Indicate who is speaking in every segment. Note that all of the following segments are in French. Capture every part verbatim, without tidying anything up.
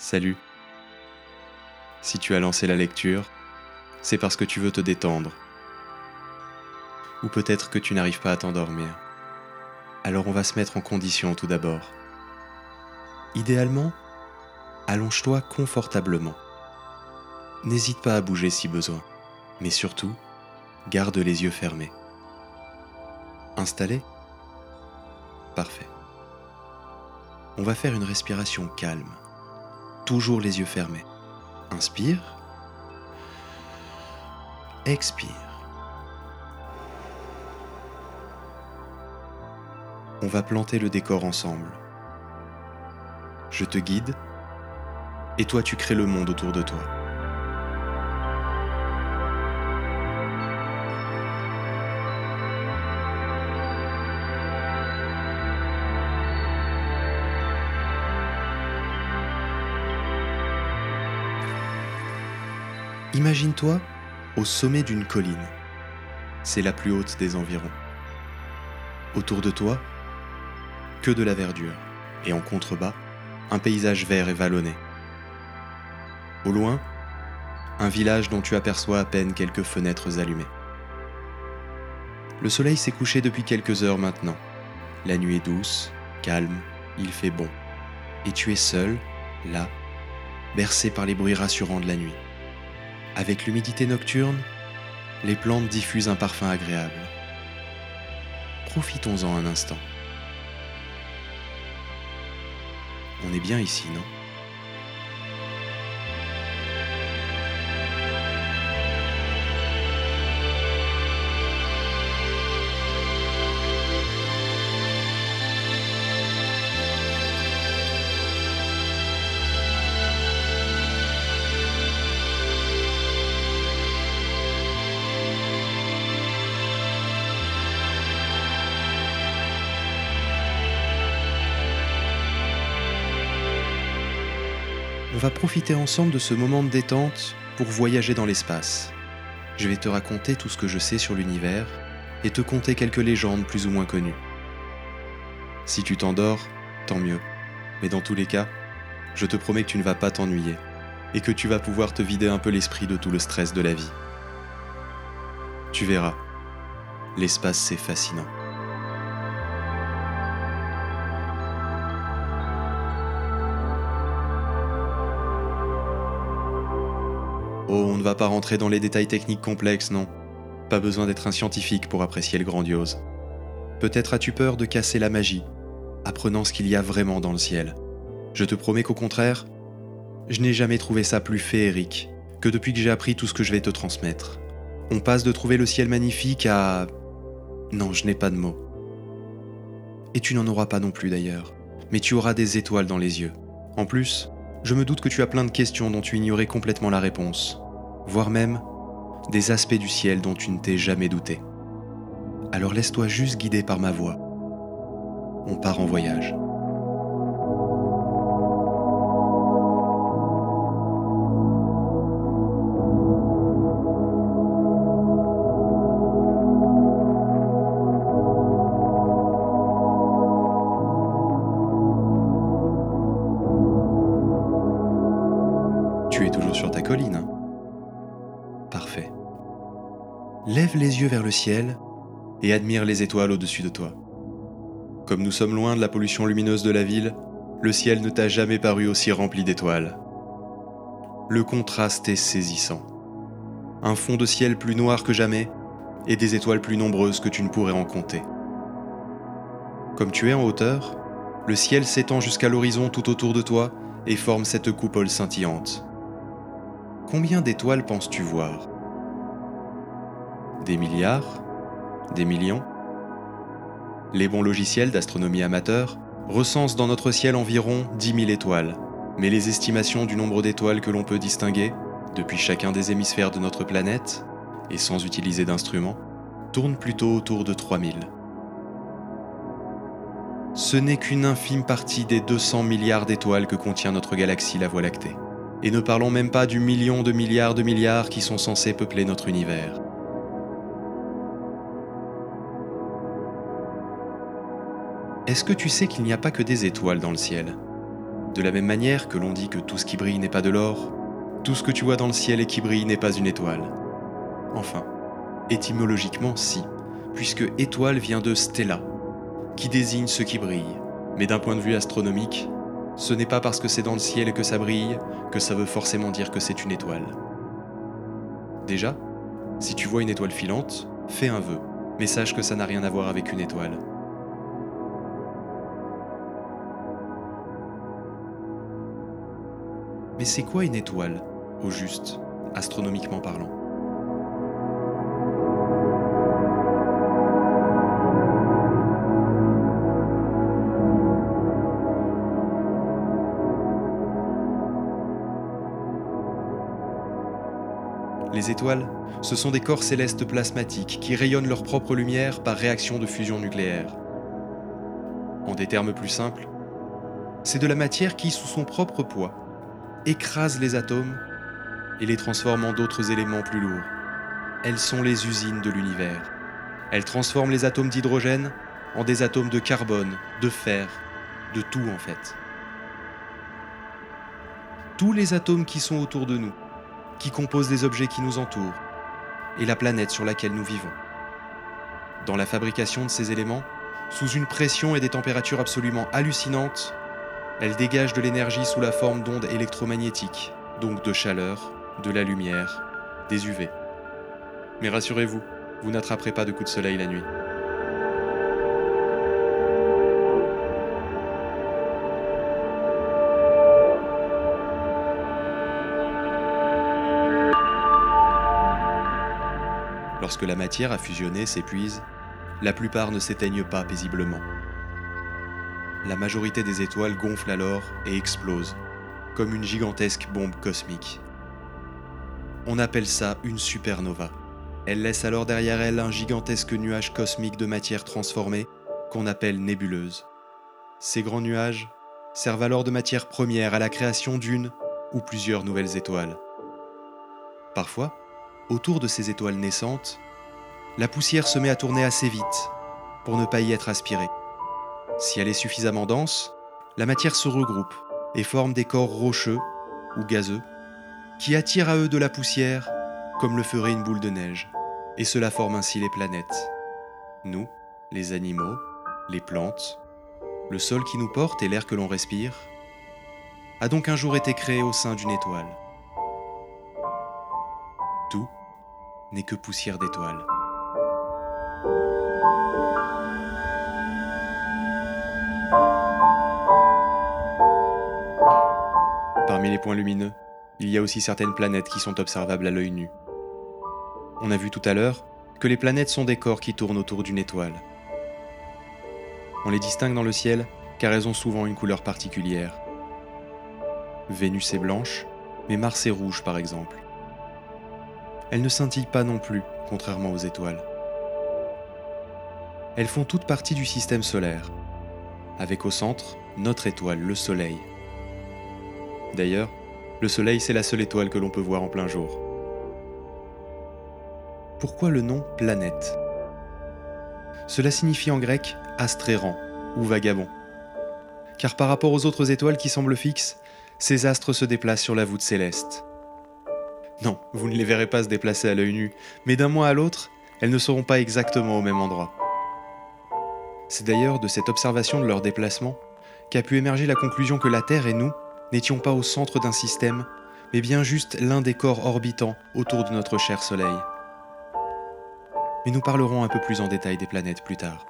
Speaker 1: Salut. Si tu as lancé la lecture, c'est parce que tu veux te détendre. Ou peut-être que tu n'arrives pas à t'endormir. Alors on va se mettre en condition tout d'abord. Idéalement, allonge-toi confortablement. N'hésite pas à bouger si besoin, mais surtout, garde les yeux fermés. Installé ? Parfait. On va faire une respiration calme, toujours les yeux fermés. Inspire. Expire. On va planter le décor ensemble. Je te guide, et toi tu crées le monde autour de toi. Imagine-toi au sommet d'une colline. C'est la plus haute des environs. Autour de toi, que de la verdure, et en contrebas, un paysage vert et vallonné. Au loin, un village dont tu aperçois à peine quelques fenêtres allumées. Le soleil s'est couché depuis quelques heures maintenant. La nuit est douce, calme, il fait bon. Et tu es seul, là, bercé par les bruits rassurants de la nuit. Avec l'humidité nocturne, les plantes diffusent un parfum agréable. Profitons-en un instant. On est bien ici, non ? On va profiter ensemble de ce moment de détente pour voyager dans l'espace. Je vais te raconter tout ce que je sais sur l'univers et te conter quelques légendes plus ou moins connues. Si tu t'endors, tant mieux. Mais dans tous les cas, je te promets que tu ne vas pas t'ennuyer et que tu vas pouvoir te vider un peu l'esprit de tout le stress de la vie. Tu verras, l'espace c'est fascinant. Oh, on ne va pas rentrer dans les détails techniques complexes, non. Pas besoin d'être un scientifique pour apprécier le grandiose. Peut-être as-tu peur de casser la magie, apprenant ce qu'il y a vraiment dans le ciel. Je te promets qu'au contraire, je n'ai jamais trouvé ça plus féerique que depuis que j'ai appris tout ce que je vais te transmettre. On passe de trouver le ciel magnifique à... Non, je n'ai pas de mots. Et tu n'en auras pas non plus d'ailleurs, mais tu auras des étoiles dans les yeux. En plus, je me doute que tu as plein de questions dont tu ignorais complètement la réponse, voire même des aspects du ciel dont tu ne t'es jamais douté. Alors laisse-toi juste guider par ma voix. On part en voyage. Tu es toujours sur ta colline, hein ? Parfait. Lève les yeux vers le ciel et admire les étoiles au-dessus de toi. Comme nous sommes loin de la pollution lumineuse de la ville, le ciel ne t'a jamais paru aussi rempli d'étoiles. Le contraste est saisissant. Un fond de ciel plus noir que jamais et des étoiles plus nombreuses que tu ne pourrais en compter. Comme tu es en hauteur, le ciel s'étend jusqu'à l'horizon tout autour de toi et forme cette coupole scintillante. Combien d'étoiles penses-tu voir ? Des milliards ? Des millions ? Les bons logiciels d'astronomie amateur recensent dans notre ciel environ dix mille étoiles, mais les estimations du nombre d'étoiles que l'on peut distinguer, depuis chacun des hémisphères de notre planète, et sans utiliser d'instruments, tournent plutôt autour de trois mille. Ce n'est qu'une infime partie des deux cents milliards d'étoiles que contient notre galaxie, la Voie lactée. Et ne parlons même pas du million de milliards de milliards qui sont censés peupler notre univers. Est-ce que tu sais qu'il n'y a pas que des étoiles dans le ciel ? De la même manière que l'on dit que tout ce qui brille n'est pas de l'or, tout ce que tu vois dans le ciel et qui brille n'est pas une étoile. Enfin, étymologiquement si, puisque étoile vient de stella, qui désigne ce qui brille. Mais d'un point de vue astronomique, ce n'est pas parce que c'est dans le ciel et que ça brille que ça veut forcément dire que c'est une étoile. Déjà, si tu vois une étoile filante, fais un vœu, mais sache que ça n'a rien à voir avec une étoile. Mais c'est quoi une étoile, au juste, astronomiquement parlant ? Les étoiles, ce sont des corps célestes plasmatiques qui rayonnent leur propre lumière par réaction de fusion nucléaire. En des termes plus simples, c'est de la matière qui, sous son propre poids, écrase les atomes et les transforme en d'autres éléments plus lourds. Elles sont les usines de l'univers. Elles transforment les atomes d'hydrogène en des atomes de carbone, de fer, de tout en fait. Tous les atomes qui sont autour de nous, qui composent les objets qui nous entourent et la planète sur laquelle nous vivons. Dans la fabrication de ces éléments, sous une pression et des températures absolument hallucinantes, elles dégagent de l'énergie sous la forme d'ondes électromagnétiques, donc de chaleur, de la lumière, des U V. Mais rassurez-vous, vous n'attraperez pas de coups de soleil la nuit. Lorsque la matière à fusionner s'épuise, la plupart ne s'éteignent pas paisiblement. La majorité des étoiles gonflent alors et explosent, comme une gigantesque bombe cosmique. On appelle ça une supernova. Elle laisse alors derrière elle un gigantesque nuage cosmique de matière transformée qu'on appelle nébuleuse. Ces grands nuages servent alors de matière première à la création d'une ou plusieurs nouvelles étoiles. Parfois, autour de ces étoiles naissantes, la poussière se met à tourner assez vite pour ne pas y être aspirée. Si elle est suffisamment dense, la matière se regroupe et forme des corps rocheux ou gazeux qui attirent à eux de la poussière comme le ferait une boule de neige. Et cela forme ainsi les planètes. Nous, les animaux, les plantes, le sol qui nous porte et l'air que l'on respire, a donc un jour été créé au sein d'une étoile. Tout n'est que poussière d'étoiles. Parmi les points lumineux, il y a aussi certaines planètes qui sont observables à l'œil nu. On a vu tout à l'heure que les planètes sont des corps qui tournent autour d'une étoile. On les distingue dans le ciel car elles ont souvent une couleur particulière. Vénus est blanche, mais Mars est rouge par exemple. Elles ne scintillent pas non plus, contrairement aux étoiles. Elles font toutes partie du système solaire, avec au centre notre étoile, le Soleil. D'ailleurs, le Soleil, c'est la seule étoile que l'on peut voir en plein jour. Pourquoi le nom planète ? Cela signifie en grec astréran ou vagabond. Car par rapport aux autres étoiles qui semblent fixes, ces astres se déplacent sur la voûte céleste. Non, vous ne les verrez pas se déplacer à l'œil nu, mais d'un mois à l'autre, elles ne seront pas exactement au même endroit. C'est d'ailleurs de cette observation de leur déplacement qu'a pu émerger la conclusion que la Terre et nous n'étions pas au centre d'un système, mais bien juste l'un des corps orbitants autour de notre cher Soleil. Mais nous parlerons un peu plus en détail des planètes plus tard.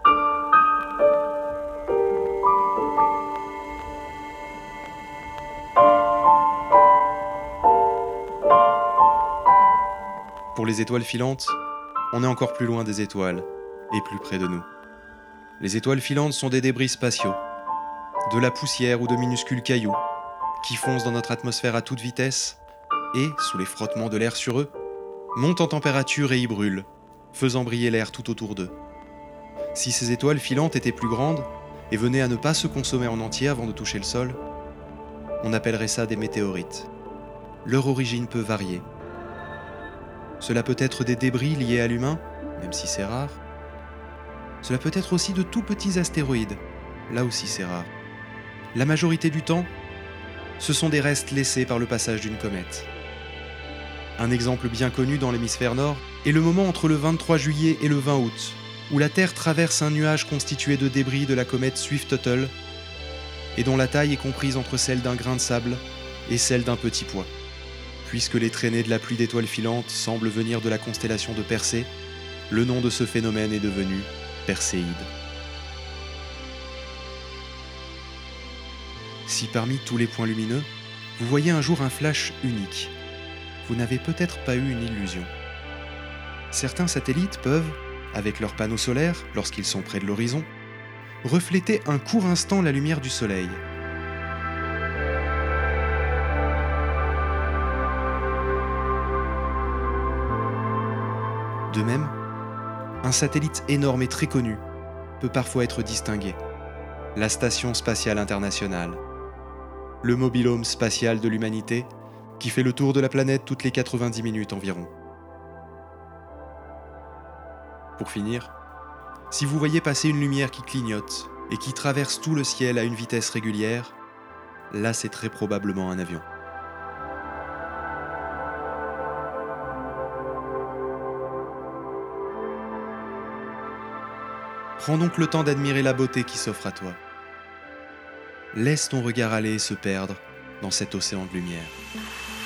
Speaker 1: Pour les étoiles filantes, on est encore plus loin des étoiles et plus près de nous. Les étoiles filantes sont des débris spatiaux, de la poussière ou de minuscules cailloux qui foncent dans notre atmosphère à toute vitesse et, sous les frottements de l'air sur eux, montent en température et y brûlent, faisant briller l'air tout autour d'eux. Si ces étoiles filantes étaient plus grandes et venaient à ne pas se consommer en entier avant de toucher le sol, on appellerait ça des météorites. Leur origine peut varier. Cela peut être des débris liés à l'humain, même si c'est rare. Cela peut être aussi de tout petits astéroïdes, là aussi c'est rare. La majorité du temps, ce sont des restes laissés par le passage d'une comète. Un exemple bien connu dans l'hémisphère nord est le moment entre le vingt-trois juillet et le vingt août, où la Terre traverse un nuage constitué de débris de la comète Swift-Tuttle et dont la taille est comprise entre celle d'un grain de sable et celle d'un petit pois. Puisque les traînées de la pluie d'étoiles filantes semblent venir de la constellation de Persée, le nom de ce phénomène est devenu Perséide. Si parmi tous les points lumineux, vous voyez un jour un flash unique, vous n'avez peut-être pas eu une illusion. Certains satellites peuvent, avec leurs panneaux solaires, lorsqu'ils sont près de l'horizon, refléter un court instant la lumière du Soleil. De même, un satellite énorme et très connu peut parfois être distingué. La Station spatiale internationale, le mobil-home spatial de l'humanité qui fait le tour de la planète toutes les quatre-vingt-dix minutes environ. Pour finir, si vous voyez passer une lumière qui clignote et qui traverse tout le ciel à une vitesse régulière, là c'est très probablement un avion. Prends donc le temps d'admirer la beauté qui s'offre à toi. Laisse ton regard aller et se perdre dans cet océan de lumière.